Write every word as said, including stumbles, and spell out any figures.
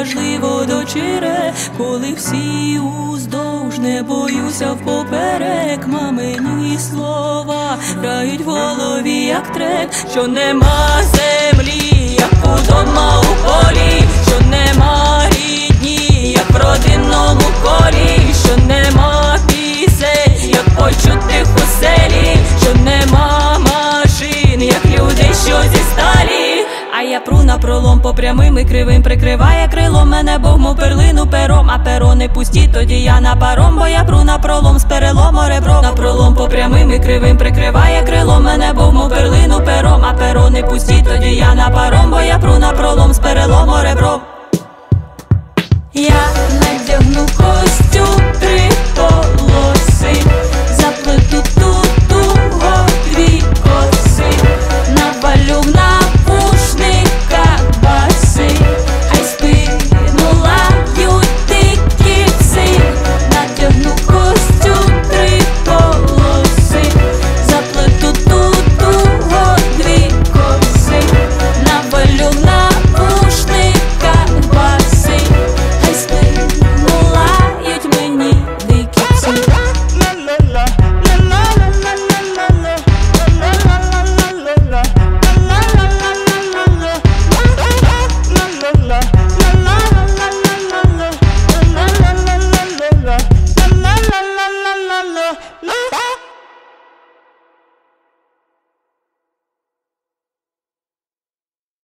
важливо дочире, коли всі уздовж, не боюся впоперек. Мамині слова грають в голові, як трек, що нема землі, як удома у полі, що нема рідні, як в родинному колі, що нема пісень, як почутих у селі, що нема машин, як люди, що зі сталі. А я пру на пролом по прямим і кривим, прикриває крилом мене Бог, мов перлину пером. А перо не пусті, тоді я на паром, бо я пру на пролом з перелому ребром. На пролом по прямим і кривим, прикриває крилом мене Бог, мов перлину пером. А перо не пусті, тоді я на паром, бо я пру на пролом з перелому ребром. Я надягну кость